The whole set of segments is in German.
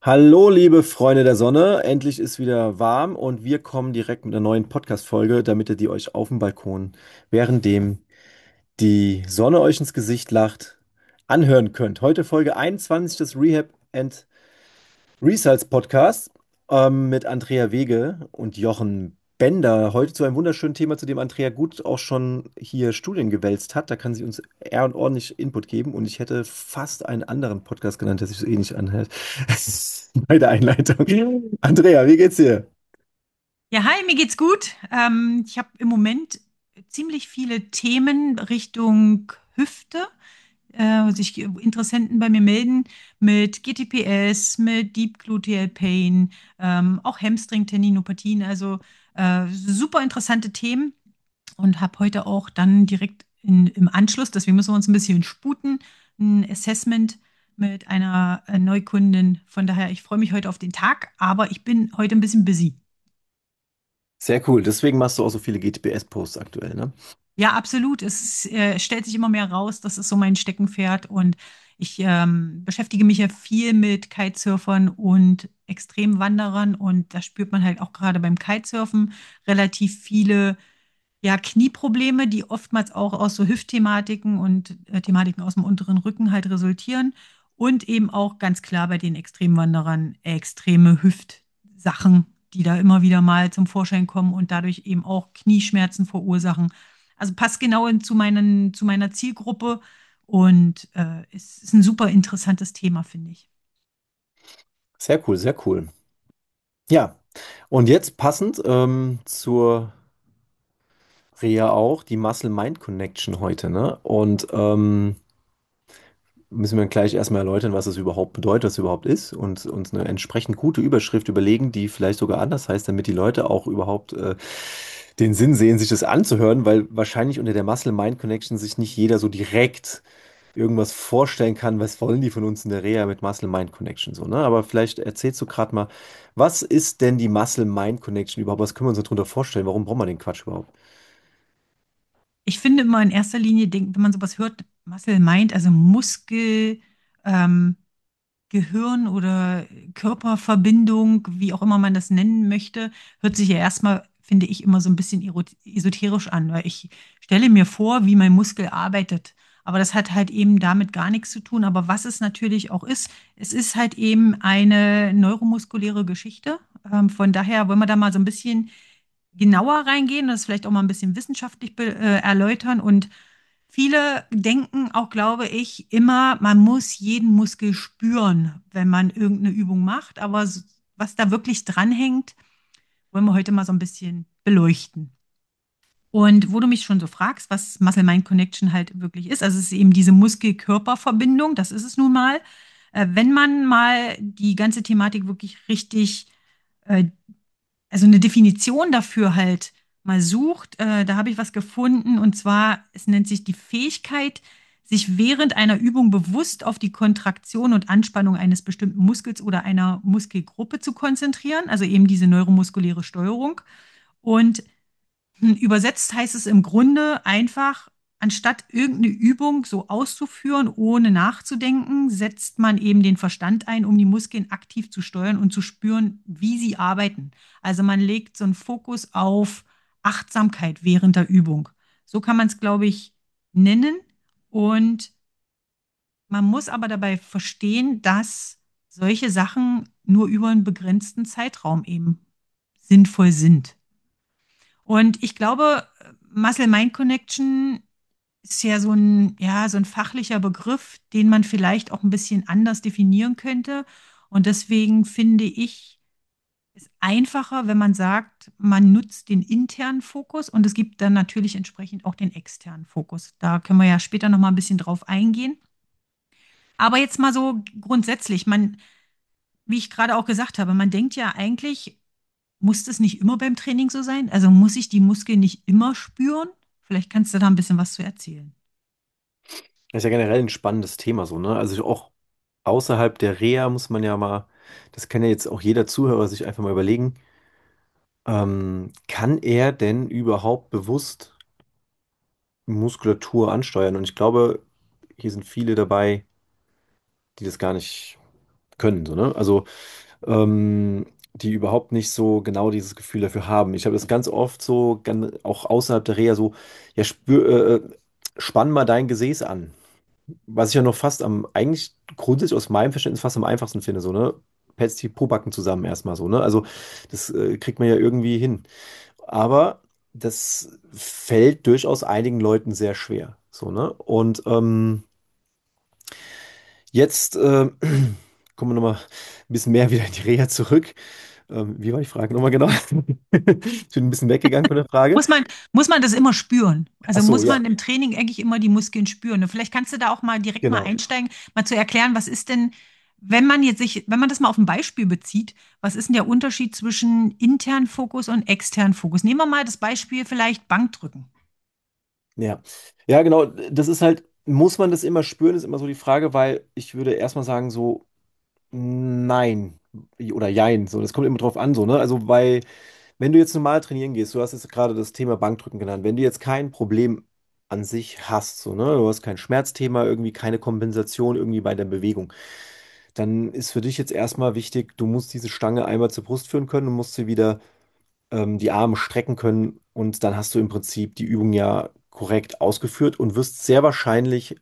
Hallo, liebe Freunde der Sonne. Endlich ist wieder warm und wir kommen direkt mit einer neuen Podcast-Folge, damit ihr die euch auf dem Balkon, währenddem die Sonne euch ins Gesicht lacht, anhören könnt. Heute Folge 21 des Rehab and Results Podcast mit Andrea Wege und Jochen Bender. Heute zu einem wunderschönen Thema, zu dem Andrea gut auch schon hier Studien gewälzt hat. Da kann sie uns eher und ordentlich Input geben. Und ich hätte fast einen anderen Podcast genannt, der sich so ähnlich anhört. Bei der Einleitung. Andrea, wie geht's dir? Ja, hi, mir geht's gut. Ich habe im Moment ziemlich viele Themen Richtung Hüfte, wo sich Interessenten bei mir melden mit GTPS, mit Deep Gluteal Pain, auch Hamstring-Tendinopathien, also super interessante Themen und habe heute auch dann direkt im Anschluss, deswegen müssen wir uns ein bisschen sputen, ein Assessment mit einer Neukundin. Von daher, ich freue mich heute auf den Tag, aber ich bin heute ein bisschen busy. Sehr cool. Deswegen machst du auch so viele GTPS-Posts aktuell, ne? Ja, absolut. Es stellt sich immer mehr raus, das ist so mein Steckenpferd und ich beschäftige mich ja viel mit Kitesurfern und Extremwanderern und da spürt man halt auch gerade beim Kitesurfen relativ viele ja, Knieprobleme, die oftmals auch aus so Hüftthematiken und Thematiken aus dem unteren Rücken halt resultieren und eben auch ganz klar bei den Extremwanderern extreme Hüftsachen, die da immer wieder mal zum Vorschein kommen und dadurch eben auch Knieschmerzen verursachen. Also passt genau zu meiner Zielgruppe und es ist ein super interessantes Thema, finde ich. Sehr cool, sehr cool. Ja, und jetzt passend zur Rea auch die Muscle-Mind-Connection heute, ne? Und müssen wir gleich erstmal erläutern, was es überhaupt bedeutet, was es überhaupt ist und uns eine entsprechend gute Überschrift überlegen, die vielleicht sogar anders heißt, damit die Leute auch überhaupt den Sinn sehen, sich das anzuhören, weil wahrscheinlich unter der Muscle-Mind-Connection sich nicht jeder so direkt irgendwas vorstellen kann, was wollen die von uns in der Reha mit Muscle-Mind-Connection so, ne? Aber vielleicht erzählst du gerade mal, was ist denn die Muscle-Mind-Connection überhaupt? Was können wir uns darunter vorstellen? Warum brauchen wir den Quatsch überhaupt? Ich finde immer in erster Linie, wenn man sowas hört, Muscle Mind, also Muskel, ähm, Gehirn oder Körperverbindung, wie auch immer man das nennen möchte, hört sich ja erstmal, finde ich, immer so ein bisschen esoterisch an, weil ich stelle mir vor, wie mein Muskel arbeitet. Aber das hat halt eben damit gar nichts zu tun. Aber was es natürlich auch ist, es ist halt eben eine neuromuskuläre Geschichte. Von daher wollen wir da mal so ein bisschen genauer reingehen und das vielleicht auch mal ein bisschen wissenschaftlich erläutern. Und viele denken auch, glaube ich, immer, man muss jeden Muskel spüren, wenn man irgendeine Übung macht. Aber was da wirklich dranhängt, wollen wir heute mal so ein bisschen beleuchten. Und wo du mich schon so fragst, was Muscle-Mind-Connection halt wirklich ist, also es ist eben diese Muskel-Körper-Verbindung, das ist es nun mal. Wenn man mal die ganze Thematik wirklich richtig äh, also eine Definition dafür halt mal sucht, da habe ich was gefunden und zwar, es nennt sich die Fähigkeit, sich während einer Übung bewusst auf die Kontraktion und Anspannung eines bestimmten Muskels oder einer Muskelgruppe zu konzentrieren, also eben diese neuromuskuläre Steuerung. Und übersetzt heißt es im Grunde einfach, anstatt irgendeine Übung so auszuführen, ohne nachzudenken, setzt man eben den Verstand ein, um die Muskeln aktiv zu steuern und zu spüren, wie sie arbeiten. Also man legt so einen Fokus auf Achtsamkeit während der Übung. So kann man es, glaube ich, nennen. Und man muss aber dabei verstehen, dass solche Sachen nur über einen begrenzten Zeitraum eben sinnvoll sind. Und ich glaube, Muscle-Mind-Connection ist ja so ein fachlicher Begriff, den man vielleicht auch ein bisschen anders definieren könnte. Und deswegen finde ich es einfacher, wenn man sagt, man nutzt den internen Fokus und es gibt dann natürlich entsprechend auch den externen Fokus. Da können wir ja später noch mal ein bisschen drauf eingehen. Aber jetzt mal so grundsätzlich, wie ich gerade auch gesagt habe, man denkt ja eigentlich, muss das nicht immer beim Training so sein? Also muss ich die Muskeln nicht immer spüren? Vielleicht kannst du da ein bisschen was zu erzählen. Das ist ja generell ein spannendes Thema so, ne? Also auch außerhalb der Reha muss man ja mal, das kann ja jetzt auch jeder Zuhörer sich einfach mal überlegen, kann er denn überhaupt bewusst Muskulatur ansteuern? Und ich glaube, hier sind viele dabei, die das gar nicht können, so, ne? Also die überhaupt nicht so genau dieses Gefühl dafür haben. Ich habe das ganz oft so, auch außerhalb der Reha so, ja, spann mal dein Gesäß an. Was ich ja noch fast eigentlich grundsätzlich aus meinem Verständnis fast am einfachsten finde, so, ne? Petzt die Pobacken zusammen erstmal so, ne? Also das kriegt man ja irgendwie hin. Aber das fällt durchaus einigen Leuten sehr schwer, so, ne? Und jetzt kommen wir nochmal ein bisschen mehr wieder in die Reha zurück. Wie war die Frage nochmal genau? Ich bin ein bisschen weggegangen von der Frage. Muss man das immer spüren? Ach Also so, muss ja, man im Training eigentlich immer die Muskeln spüren? Und vielleicht kannst du da auch mal direkt mal genau. einsteigen, mal zu erklären, was ist denn, wenn man jetzt sich, wenn man das mal auf ein Beispiel bezieht, was ist denn der Unterschied zwischen internen Fokus und externen Fokus? Nehmen wir mal das Beispiel vielleicht Bankdrücken. Ja. Ja, genau. Das ist halt, muss man das immer spüren, ist immer so die Frage, weil ich würde erstmal sagen, so, nein oder jein. So, das kommt immer drauf an, so, ne? Also, weil, wenn du jetzt normal trainieren gehst, du hast jetzt gerade das Thema Bankdrücken genannt, wenn du jetzt kein Problem an sich hast, so, ne? Du hast kein Schmerzthema, irgendwie keine Kompensation irgendwie bei der Bewegung, dann ist für dich jetzt erstmal wichtig, du musst diese Stange einmal zur Brust führen können und musst sie wieder die Arme strecken können und dann hast du im Prinzip die Übung ja korrekt ausgeführt und wirst sehr wahrscheinlich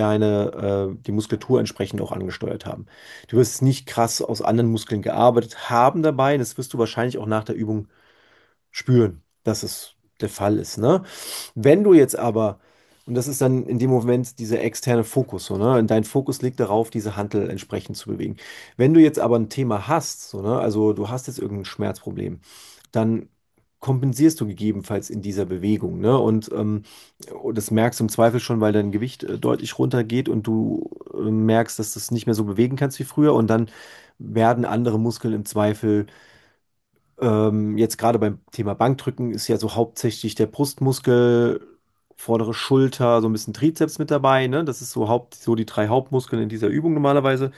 die Muskulatur entsprechend auch angesteuert haben. Du wirst nicht krass aus anderen Muskeln gearbeitet haben dabei, das wirst du wahrscheinlich auch nach der Übung spüren, dass es der Fall ist, ne? Wenn du jetzt aber, und das ist dann in dem Moment dieser externe Fokus, so, ne? Und dein Fokus liegt darauf, diese Hantel entsprechend zu bewegen. Wenn du jetzt aber ein Thema hast, so, ne? Also du hast jetzt irgendein Schmerzproblem, dann kompensierst du gegebenenfalls in dieser Bewegung, ne? Und das merkst du im Zweifel schon, weil dein Gewicht deutlich runtergeht und du merkst, dass du es nicht mehr so bewegen kannst wie früher und dann werden andere Muskeln im Zweifel jetzt gerade beim Thema Bankdrücken ist ja so hauptsächlich der Brustmuskel, vordere Schulter, so ein bisschen Trizeps mit dabei, ne? Das ist so die drei Hauptmuskeln in dieser Übung normalerweise.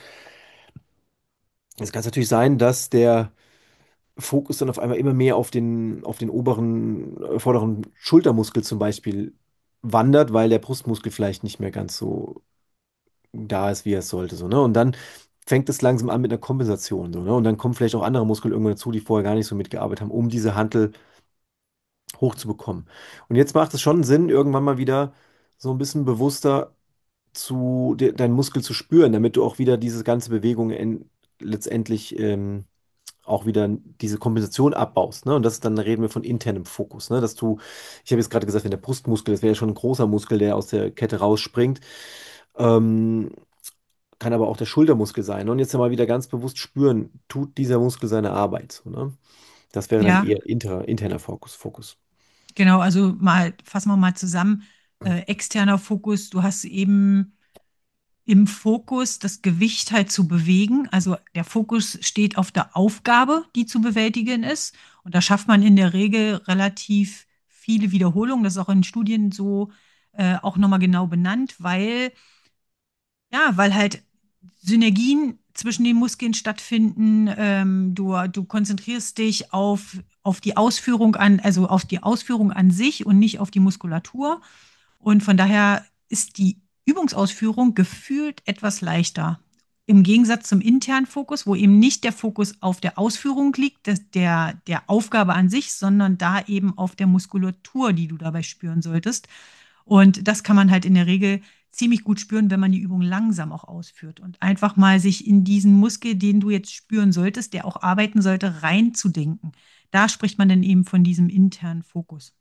Es kann natürlich sein, dass der Fokus dann auf einmal immer mehr auf den oberen, vorderen Schultermuskel zum Beispiel wandert, weil der Brustmuskel vielleicht nicht mehr ganz so da ist, wie er es sollte, so, ne? Und dann fängt es langsam an mit einer Kompensation, so, ne? Und dann kommen vielleicht auch andere Muskeln irgendwann dazu, die vorher gar nicht so mitgearbeitet haben, um diese Hantel hochzubekommen. Und jetzt macht es schon Sinn, irgendwann mal wieder so ein bisschen bewusster deinen Muskel zu spüren, damit du auch wieder diese ganze Bewegung letztendlich auch wieder diese Kompensation abbaust. Ne? Und das ist dann, reden wir von internem Fokus. Ne? Ich habe jetzt gerade gesagt, wenn der Brustmuskel, das wäre ja schon ein großer Muskel, der aus der Kette rausspringt, ähm, kann aber auch der Schultermuskel sein. Und jetzt mal wieder ganz bewusst spüren, tut dieser Muskel seine Arbeit. So, ne? Das wäre dann Ja, eher interner Fokus. genau. Also mal, fassen wir mal zusammen. Externer Fokus, du hast eben im Fokus das Gewicht halt zu bewegen. Also der Fokus steht auf der Aufgabe, die zu bewältigen ist. Und da schafft man in der Regel relativ viele Wiederholungen. Das ist auch in Studien so auch nochmal genau benannt, weil, ja, weil halt Synergien zwischen den Muskeln stattfinden. Du konzentrierst dich auf die Ausführung also auf die Ausführung an sich und nicht auf die Muskulatur. Und von daher ist die Übungsausführung gefühlt etwas leichter. Im Gegensatz zum internen Fokus, wo eben nicht der Fokus auf der Ausführung liegt, der Aufgabe an sich, sondern da eben auf der Muskulatur, die du dabei spüren solltest. Und das kann man halt in der Regel ziemlich gut spüren, wenn man die Übung langsam auch ausführt und einfach mal sich in diesen Muskel, den du jetzt spüren solltest, der auch arbeiten sollte, reinzudenken. Da spricht man dann eben von diesem internen Fokus.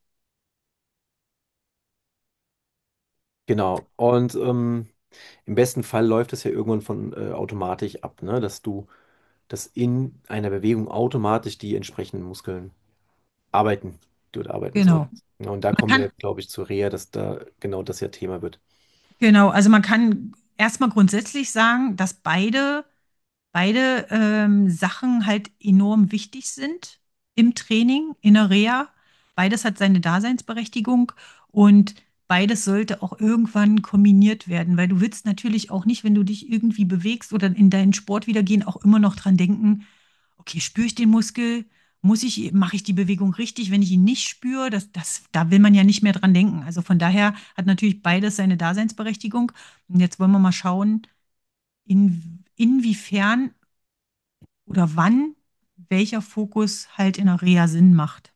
Genau. Und im besten Fall läuft es ja irgendwann von automatisch ab, ne? Dass in einer Bewegung automatisch die entsprechenden Muskeln arbeiten, die dort arbeiten Genau. sollten. Ja, und da Man kommen wir kann, jetzt, glaube ich, zur Reha, dass da genau das ja Thema wird. genau, also man kann erstmal grundsätzlich sagen, dass beide Sachen halt enorm wichtig sind im Training, in der Reha. Beides hat seine Daseinsberechtigung und beides sollte auch irgendwann kombiniert werden, weil du willst natürlich auch nicht, wenn du dich irgendwie bewegst oder in deinen Sport wieder gehen, auch immer noch dran denken, okay, spüre ich den Muskel? Mache ich die Bewegung richtig? Wenn ich ihn nicht spüre, da will man ja nicht mehr dran denken. Also von daher hat natürlich beides seine Daseinsberechtigung. Und jetzt wollen wir mal schauen, inwiefern oder wann welcher Fokus halt in der Reha Sinn macht.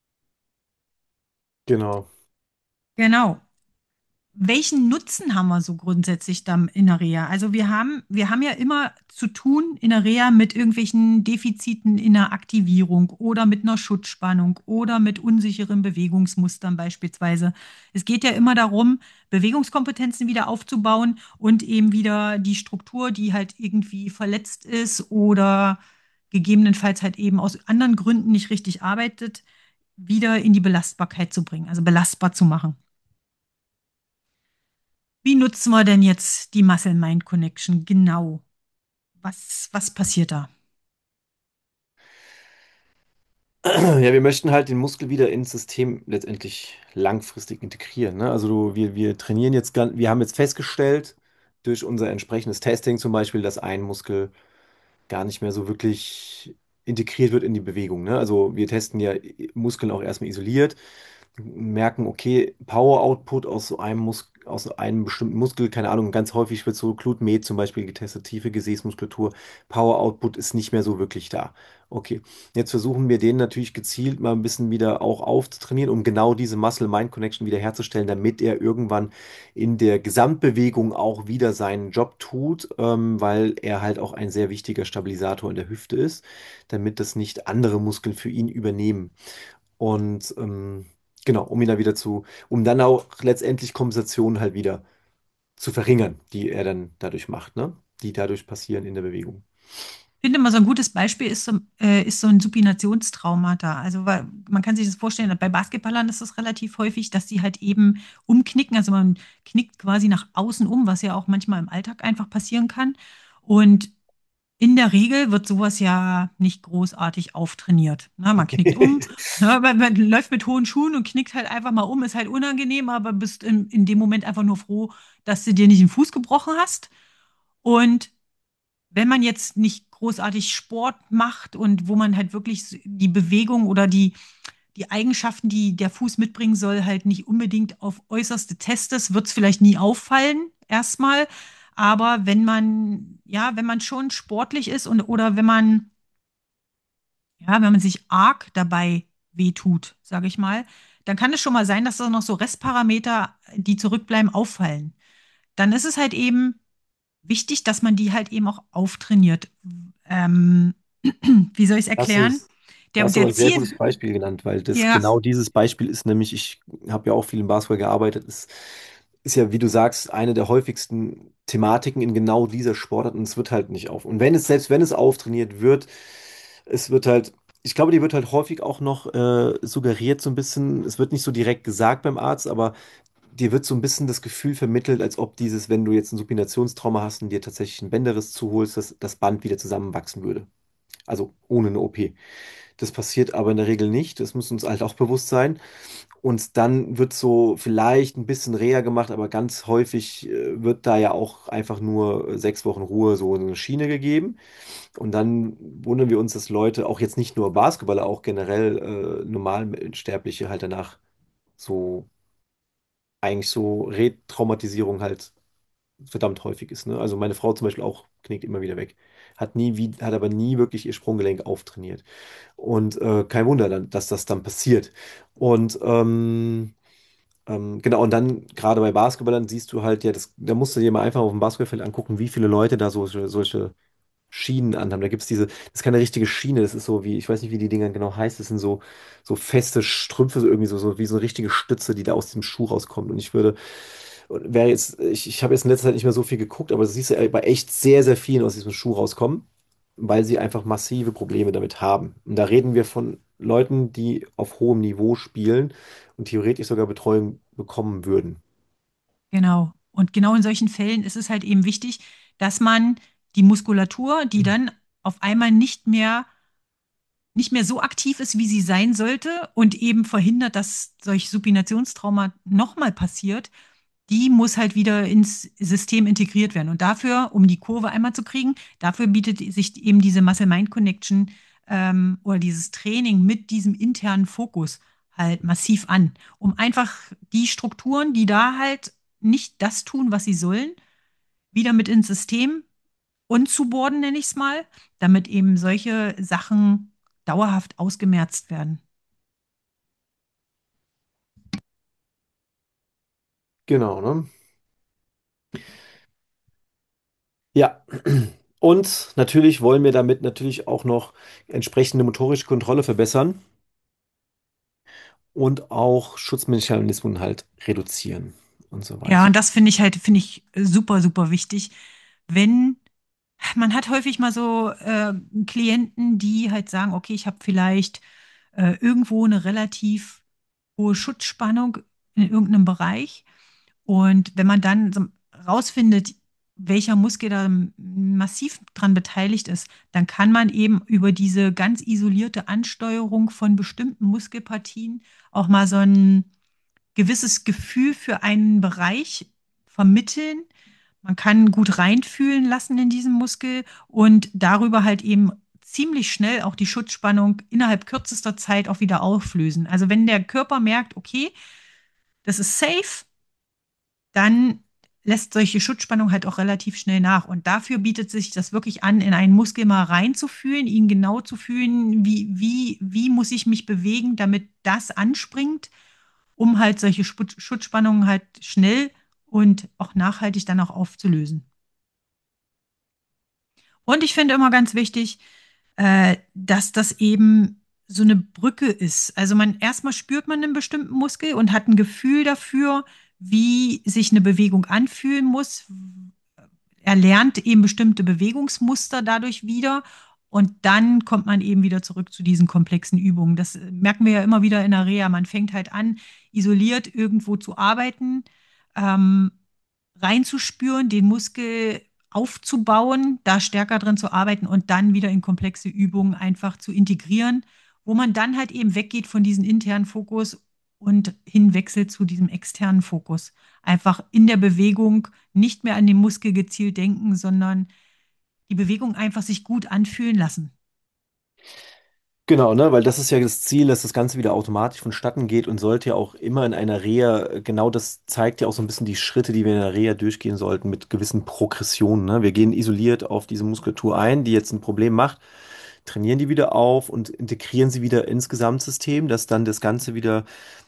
Genau. Genau. Welchen Nutzen haben wir so grundsätzlich dann in der Reha? Also wir haben ja immer zu tun in der Reha mit irgendwelchen Defiziten in der Aktivierung oder mit einer Schutzspannung oder mit unsicheren Bewegungsmustern beispielsweise. Es geht ja immer darum, Bewegungskompetenzen wieder aufzubauen und eben wieder die Struktur, die halt irgendwie verletzt ist oder gegebenenfalls halt eben aus anderen Gründen nicht richtig arbeitet, wieder in die Belastbarkeit zu bringen, also belastbar zu machen. Wie nutzen wir denn jetzt die Muscle-Mind-Connection genau? Was passiert da? Ja, wir möchten halt den Muskel wieder ins System letztendlich langfristig integrieren. Ne? Also wir trainieren jetzt, wir haben jetzt festgestellt, durch unser entsprechendes Testing zum Beispiel, dass ein Muskel gar nicht mehr so wirklich integriert wird in die Bewegung. Ne? Also wir testen ja Muskeln auch erstmal isoliert, merken, okay, Power Output aus so einem aus so einem bestimmten Muskel, keine Ahnung, ganz häufig wird so Glute Med zum Beispiel getestet, tiefe Gesäßmuskulatur, Power Output ist nicht mehr so wirklich da. Okay, jetzt versuchen wir den natürlich gezielt mal ein bisschen wieder auch aufzutrainieren, um genau diese Muscle-Mind-Connection wieder herzustellen, damit er irgendwann in der Gesamtbewegung auch wieder seinen Job tut, weil er halt auch ein sehr wichtiger Stabilisator in der Hüfte ist, damit das nicht andere Muskeln für ihn übernehmen. Und genau, um ihn da wieder um dann auch letztendlich Kompensationen halt wieder zu verringern, die er dann dadurch macht, ne? Die dadurch passieren in der Bewegung. Ich finde mal so ein gutes Beispiel ist so ein Supinationstraumata. Also weil man kann sich das vorstellen, bei Basketballern ist das relativ häufig, dass die halt eben umknicken. Also man knickt quasi nach außen um, was ja auch manchmal im Alltag einfach passieren kann. Und in der Regel wird sowas ja nicht großartig auftrainiert. Na, man knickt um, ne, man läuft mit hohen Schuhen und knickt halt einfach mal um, ist halt unangenehm, aber bist in dem Moment einfach nur froh, dass du dir nicht den Fuß gebrochen hast. Und wenn man jetzt nicht großartig Sport macht und wo man halt wirklich die Bewegung oder die Eigenschaften, die der Fuß mitbringen soll, halt nicht unbedingt auf äußerste testet, wird es vielleicht nie auffallen, erstmal. Aber wenn man schon sportlich ist und oder wenn man sich arg dabei wehtut, sage ich mal, dann kann es schon mal sein, dass da noch so Restparameter, die zurückbleiben, auffallen. Dann ist es halt eben wichtig, dass man die halt eben auch auftrainiert. Ähm, wie soll ich es Hast du erklären? es, Da Der, hast du aber der ein sehr Ziel, gutes Beispiel genannt, weil das ja, genau dieses Beispiel ist nämlich, ich habe ja auch viel im Basketball gearbeitet, ist ja, wie du sagst, eine der häufigsten Thematiken in genau dieser Sportart und es wird halt nicht auf. Und selbst wenn es auftrainiert wird, es wird halt, ich glaube, die wird halt häufig auch noch suggeriert so ein bisschen, es wird nicht so direkt gesagt beim Arzt, aber dir wird so ein bisschen das Gefühl vermittelt, als ob wenn du jetzt ein Supinationstrauma hast und dir tatsächlich einen Bänderriss zuholst, dass das Band wieder zusammenwachsen würde. Also ohne eine OP. Das passiert aber in der Regel nicht. Das muss uns halt auch bewusst sein. Und dann wird so vielleicht ein bisschen Reha gemacht, aber ganz häufig wird da ja auch einfach nur 6 Wochen Ruhe so eine Schiene gegeben. Und dann wundern wir uns, dass Leute, auch jetzt nicht nur Basketballer, auch generell Normalsterbliche halt danach so eigentlich so Retraumatisierung halt verdammt häufig ist. Ne? Also meine Frau zum Beispiel auch knickt immer wieder weg. Hat aber nie wirklich ihr Sprunggelenk auftrainiert. Und kein Wunder, dass das dann passiert. Und genau, und dann gerade bei Basketballern siehst du halt, ja, da musst du dir mal einfach auf dem Basketballfeld angucken, wie viele Leute da solche Schienen anhaben. Da gibt es das ist keine richtige Schiene, das ist so wie, ich weiß nicht, wie die Dinger genau heißt, das sind so feste Strümpfe, so irgendwie so wie so eine richtige Stütze, die da aus dem Schuh rauskommt. Und ich habe jetzt in letzter Zeit nicht mehr so viel geguckt, aber das siehst du bei echt sehr, sehr vielen aus diesem Schuh rauskommen, weil sie einfach massive Probleme damit haben. Und da reden wir von Leuten, die auf hohem Niveau spielen und theoretisch sogar Betreuung bekommen würden. genau. Und genau in solchen Fällen ist es halt eben wichtig, dass man die Muskulatur, die dann auf einmal nicht mehr so aktiv ist, wie sie sein sollte und eben verhindert, dass solch Supinationstrauma nochmal passiert, die muss halt wieder ins System integriert werden. Und dafür, um die Kurve einmal zu kriegen, dafür bietet sich eben diese Muscle-Mind-Connection oder dieses Training mit diesem internen Fokus halt massiv an, um einfach die Strukturen, die da halt nicht das tun, was sie sollen, wieder mit ins System unzuborden, nenne ich es mal, damit eben solche Sachen dauerhaft ausgemerzt werden. Genau, ne? Ja. Und natürlich wollen wir damit natürlich auch noch entsprechende motorische Kontrolle verbessern und auch Schutzmechanismen halt reduzieren und so Ja, weiter. und das finde ich super, super wichtig. Wenn Man hat häufig mal so Klienten, die halt sagen, okay, ich habe vielleicht irgendwo eine relativ hohe Schutzspannung in irgendeinem Bereich. Und wenn man dann so rausfindet, welcher Muskel da massiv dran beteiligt ist, dann kann man eben über diese ganz isolierte Ansteuerung von bestimmten Muskelpartien auch mal so ein gewisses Gefühl für einen Bereich vermitteln. Man kann gut reinfühlen lassen in diesen Muskel und darüber halt eben ziemlich schnell auch die Schutzspannung innerhalb kürzester Zeit auch wieder auflösen. Also wenn der Körper merkt, okay, das ist safe, dann lässt solche Schutzspannung halt auch relativ schnell nach. Und dafür bietet sich das wirklich an, in einen Muskel mal reinzufühlen, ihn genau zu fühlen, wie muss ich mich bewegen, damit das anspringt, um halt solche Schutzspannungen halt schnell und auch nachhaltig dann auch aufzulösen. Und ich finde immer ganz wichtig, dass das eben so eine Brücke ist. Also man erstmal spürt man einen bestimmten Muskel und hat ein Gefühl dafür, wie sich eine Bewegung anfühlen muss. Er lernt eben bestimmte Bewegungsmuster dadurch wieder. Und dann kommt man eben wieder zurück zu diesen komplexen Übungen. Das merken wir ja immer wieder in der Reha. Man fängt halt an, isoliert irgendwo zu arbeiten, ähm, reinzuspüren, den Muskel aufzubauen, da stärker drin zu arbeiten und dann wieder in komplexe Übungen einfach zu integrieren, wo man dann halt eben weggeht von diesem internen Fokus und hinwechselt zu diesem externen Fokus. Einfach in der Bewegung nicht mehr an den Muskel gezielt denken, sondern die Bewegung einfach sich gut anfühlen lassen. Genau, ne, weil das ist ja das Ziel, dass das Ganze wieder automatisch vonstatten geht und sollte ja auch immer in einer Reha, genau das zeigt ja auch so ein bisschen die Schritte, die wir in der Reha durchgehen sollten mit gewissen Progressionen, ne? Wir gehen isoliert auf diese Muskulatur ein, die jetzt ein Problem macht, trainieren die wieder auf und integrieren sie wieder ins Gesamtsystem, dass dann das Ganze wieder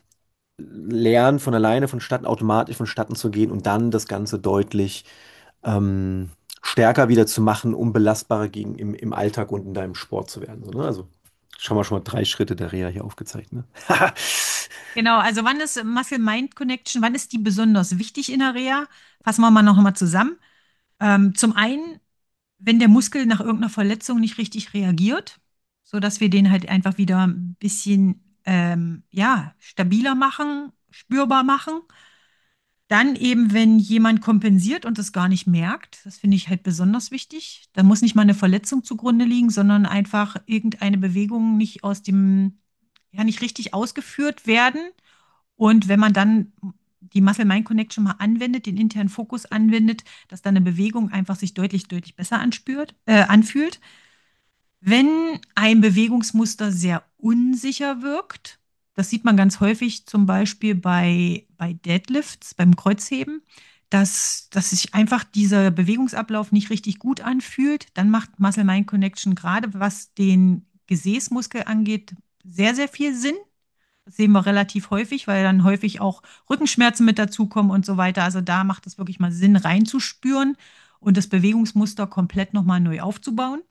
lernt, von alleine vonstatten, automatisch vonstatten zu gehen und dann das Ganze deutlich ähm, stärker wieder zu machen, um belastbarer im Alltag und in deinem Sport zu werden. So, ne? Also schon mal 3 Schritte der Reha hier aufgezeigt. Ne? Genau, also wann ist Muscle-Mind-Connection, wann ist die besonders wichtig in der Reha? Fassen wir mal noch mal zusammen. Zum einen, wenn der Muskel nach irgendeiner Verletzung nicht richtig reagiert, sodass wir den halt einfach wieder ein bisschen ja, stabiler machen, spürbar machen. Dann eben, wenn jemand kompensiert und das gar nicht merkt, das finde ich halt besonders wichtig. Da muss nicht mal eine Verletzung zugrunde liegen, sondern einfach irgendeine Bewegung nicht aus dem, ja, nicht richtig ausgeführt werden. Und wenn man dann die Muscle-Mind-Connection mal anwendet, den internen Fokus anwendet, dass dann eine Bewegung einfach sich deutlich, deutlich besser anfühlt. Wenn ein Bewegungsmuster sehr unsicher wirkt, das sieht man ganz häufig zum Beispiel bei Deadlifts, beim Kreuzheben, dass sich einfach dieser Bewegungsablauf nicht richtig gut anfühlt, dann macht Muscle-Mind-Connection gerade was den Gesäßmuskel angeht, sehr, sehr viel Sinn. Das sehen wir relativ häufig, weil dann häufig auch Rückenschmerzen mit dazukommen und so weiter. Also da macht es wirklich mal Sinn, reinzuspüren und das Bewegungsmuster komplett nochmal neu aufzubauen.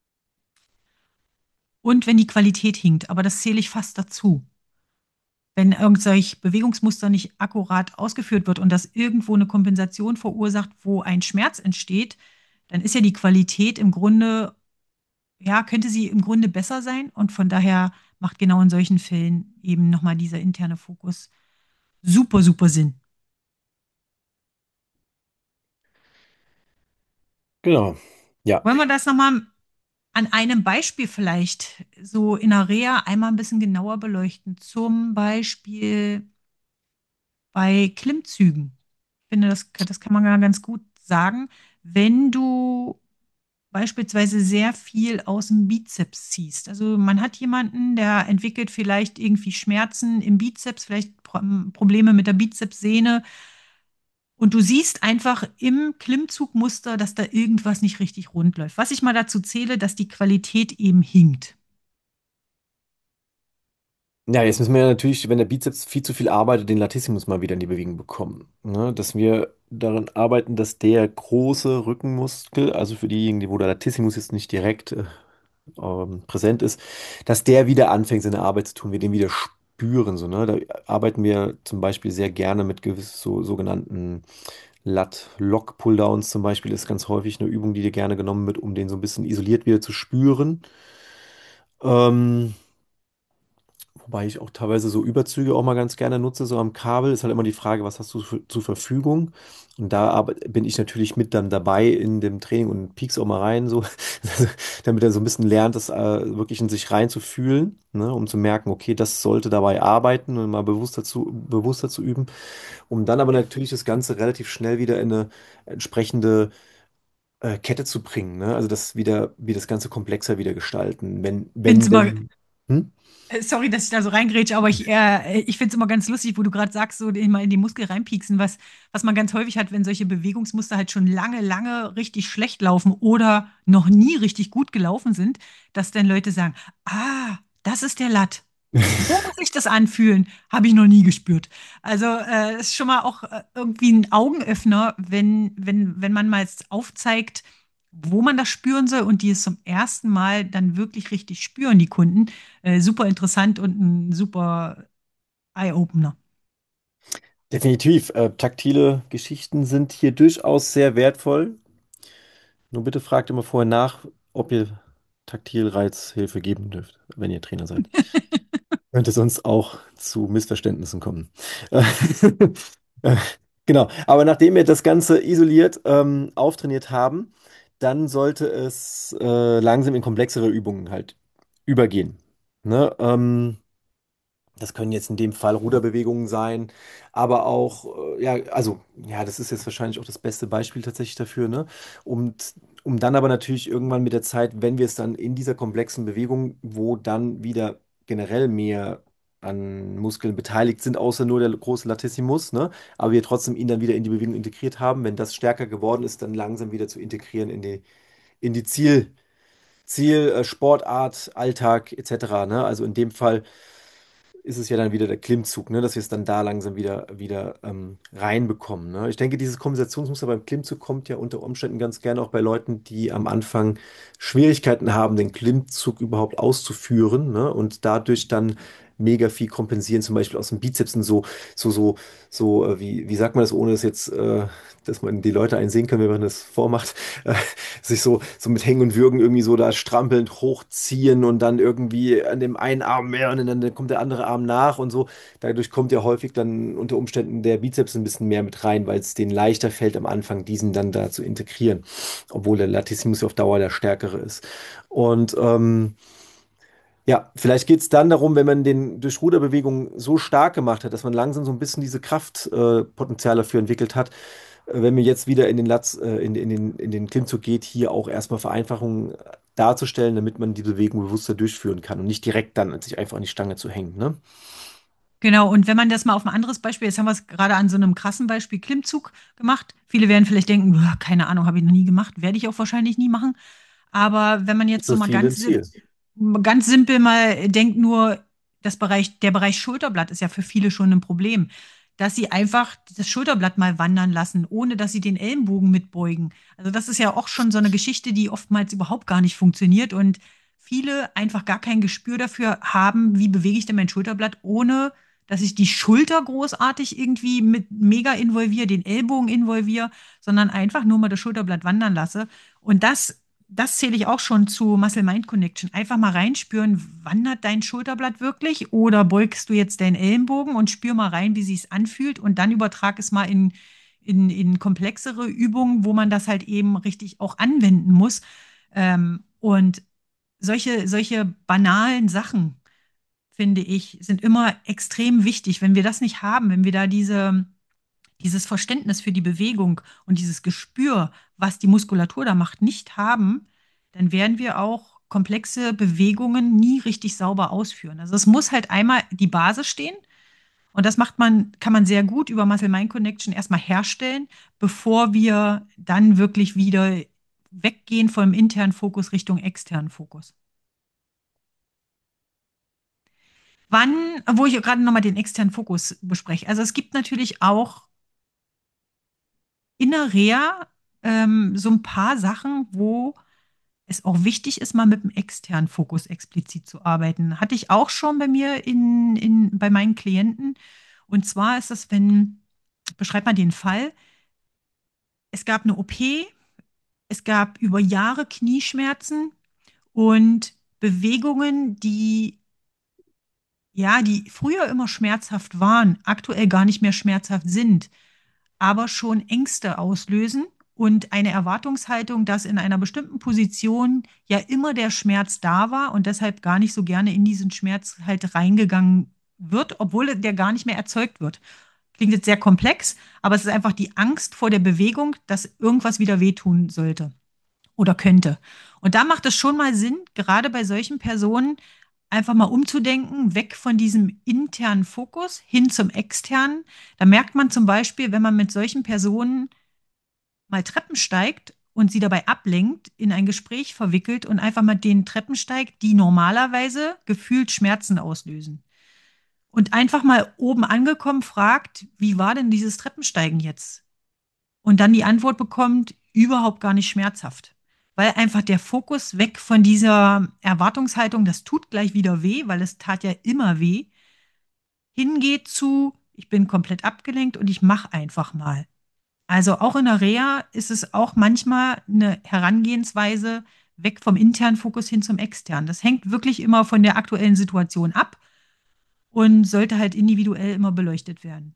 Und wenn die Qualität hinkt, aber das zähle ich fast dazu. Wenn irgendwelche Bewegungsmuster nicht akkurat ausgeführt wird und das irgendwo eine Kompensation verursacht, wo ein Schmerz entsteht, dann ist ja die Qualität im Grunde, ja, könnte sie im Grunde besser sein. Und von daher macht genau in solchen Fällen eben nochmal dieser interne Fokus super, super Sinn. Genau. Ja. Wollen wir das nochmal an einem Beispiel vielleicht so in der Reha einmal ein bisschen genauer beleuchten? Zum Beispiel bei Klimmzügen. Ich finde, das kann man ja ganz gut sagen. Wenn du beispielsweise sehr viel aus dem Bizeps ziehst. Also man hat jemanden, der entwickelt vielleicht irgendwie Schmerzen im Bizeps, vielleicht Probleme mit der Bizepssehne Und du siehst einfach im Klimmzugmuster, dass da irgendwas nicht richtig rund läuft. Was ich mal dazu zähle, dass die Qualität eben hinkt. Ja, jetzt müssen wir ja natürlich, wenn der Bizeps viel zu viel arbeitet, den Latissimus mal wieder in die Bewegung bekommen. Ne? Dass wir daran arbeiten, dass der große Rückenmuskel, also für diejenigen, wo der Latissimus jetzt nicht direkt präsent ist, dass der wieder anfängt, seine Arbeit zu tun, wir den wieder spüren. So, ne? Da arbeiten wir zum Beispiel sehr gerne mit gewissen sogenannten Lat-Lock-Pulldowns zum Beispiel, ist ganz häufig eine Übung, die dir gerne genommen wird, um den so ein bisschen isoliert wieder zu spüren. Ähm, Wobei ich auch teilweise so Überzüge auch mal ganz gerne nutze, so am Kabel. Ist halt immer die Frage, was hast du zur Verfügung? Und da bin ich natürlich mit dann dabei in dem Training und piek's auch mal rein, so, damit er so ein bisschen lernt, das wirklich in sich reinzufühlen, ne, um zu merken, okay, das sollte dabei arbeiten und mal bewusster zu üben, um dann aber natürlich das Ganze relativ schnell wieder in eine entsprechende Kette zu bringen, ne? Also das wieder, wie das Ganze komplexer wieder gestalten. Find's Wenn immer, denn. Hm? sorry, dass ich da so reingrätsche, aber ich finde es immer ganz lustig, wo du gerade sagst, so mal in die Muskel reinpieksen, was man ganz häufig hat, wenn solche Bewegungsmuster halt schon lange, lange richtig schlecht laufen oder noch nie richtig gut gelaufen sind, dass dann Leute sagen, ah, das ist der Latt. So muss sich das anfühlen, habe ich noch nie gespürt. Also ist schon mal auch irgendwie ein Augenöffner, wenn man mal aufzeigt, wo man das spüren soll und die es zum ersten Mal dann wirklich richtig spüren, die Kunden. Super interessant und ein super Eye-Opener. Definitiv. Taktile Geschichten sind hier durchaus sehr wertvoll. Nur bitte fragt immer vorher nach, ob ihr Taktilreizhilfe geben dürft, wenn ihr Trainer seid. Könnte sonst auch zu Missverständnissen kommen. Äh, äh, genau. Aber nachdem wir das Ganze isoliert auftrainiert haben, dann sollte es langsam in komplexere Übungen halt übergehen. Ne? Das können jetzt in dem Fall Ruderbewegungen sein, aber auch, ja, also, ja, das ist jetzt wahrscheinlich auch das beste Beispiel tatsächlich dafür, ne? Und um dann aber natürlich irgendwann mit der Zeit, wenn wir es dann in dieser komplexen Bewegung, wo dann wieder generell mehr an Muskeln beteiligt sind, außer nur der große Latissimus, ne? Aber wir trotzdem ihn dann wieder in die Bewegung integriert haben, wenn das stärker geworden ist, dann langsam wieder zu integrieren in die Sportart, Alltag etc., ne? Also in dem Fall ist es ja dann wieder der Klimmzug, ne, dass wir es dann da langsam wieder reinbekommen. Ne? Ich denke, dieses Kompensationsmuster beim Klimmzug kommt ja unter Umständen ganz gerne auch bei Leuten, die am Anfang Schwierigkeiten haben, den Klimmzug überhaupt auszuführen, ne? Und dadurch dann mega viel kompensieren, zum Beispiel aus dem Bizeps und so, so, wie sagt man das, ohne dass jetzt, dass man die Leute einen sehen kann, wenn man das vormacht, sich so mit Hängen und Würgen irgendwie so da strampelnd hochziehen und dann irgendwie an dem einen Arm mehr und dann kommt der andere Arm nach und so. Dadurch kommt ja häufig dann unter Umständen der Bizeps ein bisschen mehr mit rein, weil es denen leichter fällt am Anfang, diesen dann da zu integrieren, obwohl der Latissimus ja auf Dauer der stärkere ist. Und ja, vielleicht geht es dann darum, wenn man den durch Ruderbewegungen so stark gemacht hat, dass man langsam so ein bisschen diese Kraftpotenziale Potenzial dafür entwickelt hat, wenn man jetzt wieder in den in den Klimmzug geht, hier auch erstmal Vereinfachungen darzustellen, damit man die Bewegung bewusster durchführen kann und nicht direkt dann sich einfach an die Stange zu hängen, ne? Genau, und wenn man das mal auf ein anderes Beispiel, jetzt haben wir es gerade an so einem krassen Beispiel Klimmzug gemacht. Viele werden vielleicht denken, "Uah, keine Ahnung, habe ich noch nie gemacht, werde ich auch wahrscheinlich nie machen. Aber wenn man jetzt so Das mal Ziel im Ziel. ganz simpel mal denkt, nur der Bereich Schulterblatt ist ja für viele schon ein Problem, dass sie einfach das Schulterblatt mal wandern lassen, ohne dass sie den Ellenbogen mitbeugen. Also das ist ja auch schon so eine Geschichte, die oftmals überhaupt gar nicht funktioniert und viele einfach gar kein Gespür dafür haben, wie bewege ich denn mein Schulterblatt, ohne dass ich die Schulter großartig irgendwie mit mega involviere, den Ellbogen involviere, sondern einfach nur mal das Schulterblatt wandern lasse. Und das zähle ich auch schon zu Muscle-Mind-Connection. Einfach mal reinspüren, wandert dein Schulterblatt wirklich oder beugst du jetzt deinen Ellenbogen und spür mal rein, wie sich's anfühlt und dann übertrag es mal in komplexere Übungen, wo man das halt eben richtig auch anwenden muss. Und solche banalen Sachen, finde ich, sind immer extrem wichtig. Wenn wir das nicht haben, wenn wir da dieses Verständnis für die Bewegung und dieses Gespür, was die Muskulatur da macht, nicht haben, dann werden wir auch komplexe Bewegungen nie richtig sauber ausführen. Also es muss halt einmal die Basis stehen Und das kann man sehr gut über Muscle-Mind-Connection erstmal herstellen, bevor wir dann wirklich wieder weggehen vom internen Fokus Richtung externen Fokus. Wo ich gerade nochmal den externen Fokus bespreche. Also es gibt natürlich auch in der Reha so ein paar Sachen, wo es auch wichtig ist, mal mit dem externen Fokus explizit zu arbeiten. Hatte ich auch schon bei mir bei meinen Klienten. Und zwar ist es, beschreib mal den Fall, es gab eine OP, es gab über Jahre Knieschmerzen und Bewegungen, die früher immer schmerzhaft waren, aktuell gar nicht mehr schmerzhaft sind, aber schon Ängste auslösen und eine Erwartungshaltung, dass in einer bestimmten Position ja immer der Schmerz da war und deshalb gar nicht so gerne in diesen Schmerz halt reingegangen wird, obwohl der gar nicht mehr erzeugt wird. Klingt jetzt sehr komplex, aber es ist einfach die Angst vor der Bewegung, dass irgendwas wieder wehtun sollte oder könnte. Und da macht es schon mal Sinn, gerade bei solchen Personen einfach mal umzudenken, weg von diesem internen Fokus hin zum externen. Da merkt man zum Beispiel, wenn man mit solchen Personen mal Treppen steigt und sie dabei ablenkt, in ein Gespräch verwickelt und einfach mal den Treppen steigt, die normalerweise gefühlt Schmerzen auslösen. Und einfach mal oben angekommen fragt, wie war denn dieses Treppensteigen jetzt? Und dann die Antwort bekommt, überhaupt gar nicht schmerzhaft. Weil einfach der Fokus weg von dieser Erwartungshaltung, das tut gleich wieder weh, weil es tat ja immer weh, hingeht zu, ich bin komplett abgelenkt und ich mache einfach mal. Also auch in der Reha ist es auch manchmal eine Herangehensweise weg vom internen Fokus hin zum externen. Das hängt wirklich immer von der aktuellen Situation ab und sollte halt individuell immer beleuchtet werden.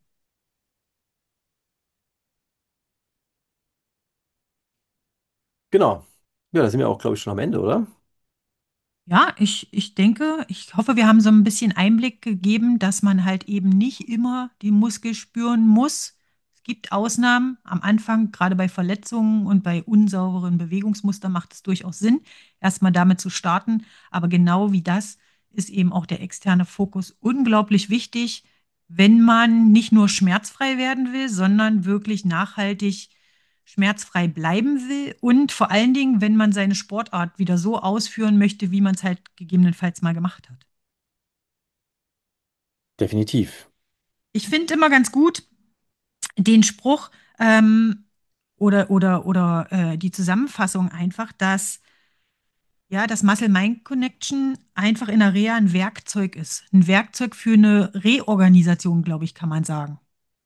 Genau. Ja, da sind wir auch, glaube ich, schon am Ende, oder? Ja, ich denke, ich hoffe, wir haben so ein bisschen Einblick gegeben, dass man halt eben nicht immer den Muskel spüren muss. Es gibt Ausnahmen. Am Anfang, gerade bei Verletzungen und bei unsauberen Bewegungsmustern, macht es durchaus Sinn, erstmal damit zu starten. Aber genau wie das ist eben auch der externe Fokus unglaublich wichtig, wenn man nicht nur schmerzfrei werden will, sondern wirklich nachhaltig schmerzfrei bleiben will und vor allen Dingen, wenn man seine Sportart wieder so ausführen möchte, wie man es halt gegebenenfalls mal gemacht hat. Definitiv. Ich finde immer ganz gut den Spruch oder die Zusammenfassung einfach, dass ja, das Muscle-Mind-Connection einfach in der Reha ein Werkzeug ist. Ein Werkzeug für eine Reorganisation, glaube ich, kann man sagen.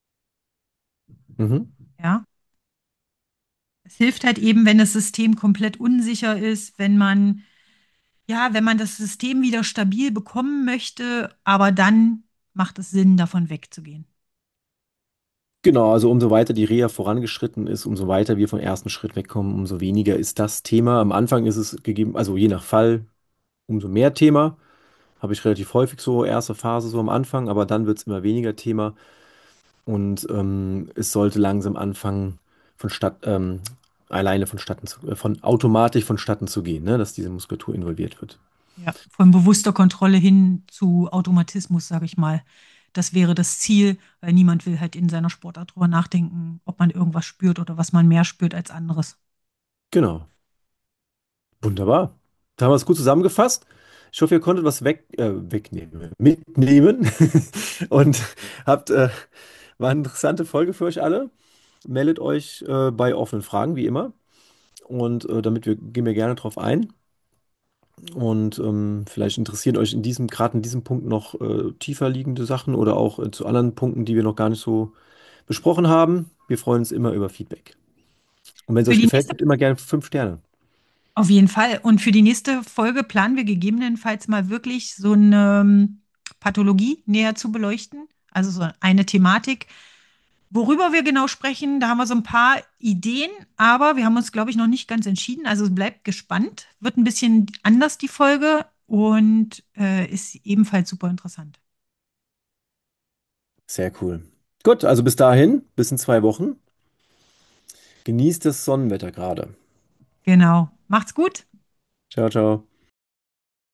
Mhm. Ja. Es hilft halt eben, wenn das System komplett unsicher ist, wenn man das System wieder stabil bekommen möchte, aber dann macht es Sinn, davon wegzugehen. Genau, also umso weiter die Reha vorangeschritten ist, umso weiter wir vom ersten Schritt wegkommen, umso weniger ist das Thema. Am Anfang ist es gegeben, also je nach Fall, umso mehr Thema. Habe ich relativ häufig so, erste Phase so am Anfang, aber dann wird es immer weniger Thema und es sollte langsam anfangen, alleine von automatisch vonstatten zu gehen, ne? Dass diese Muskulatur involviert wird. Ja, von bewusster Kontrolle hin zu Automatismus, sage ich mal. Das wäre das Ziel, weil niemand will halt in seiner Sportart drüber nachdenken, ob man irgendwas spürt oder was man mehr spürt als anderes. Genau, wunderbar. Da haben wir es gut zusammengefasst. Ich hoffe, ihr konntet was wegnehmen, mitnehmen und habt, war eine interessante Folge für euch alle. Meldet euch bei offenen Fragen, wie immer. Und gehen wir gerne drauf ein. Und vielleicht interessieren euch gerade in diesem Punkt noch tiefer liegende Sachen oder auch zu anderen Punkten, die wir noch gar nicht so besprochen haben. Wir freuen uns immer über Feedback. Und wenn es Für euch die gefällt, nächste gebt immer gerne 5 Sterne. Auf jeden Fall. Und für die nächste Folge planen wir gegebenenfalls mal wirklich so eine Pathologie näher zu beleuchten. Also so eine Thematik. Worüber wir genau sprechen, da haben wir so ein paar Ideen, aber wir haben uns, glaube ich, noch nicht ganz entschieden. Also bleibt gespannt. Wird ein bisschen anders die Folge und ist ebenfalls super interessant. Sehr cool. Gut, also bis dahin, bis in 2 Wochen. Genießt das Sonnenwetter gerade. Genau. Macht's gut. Ciao, ciao.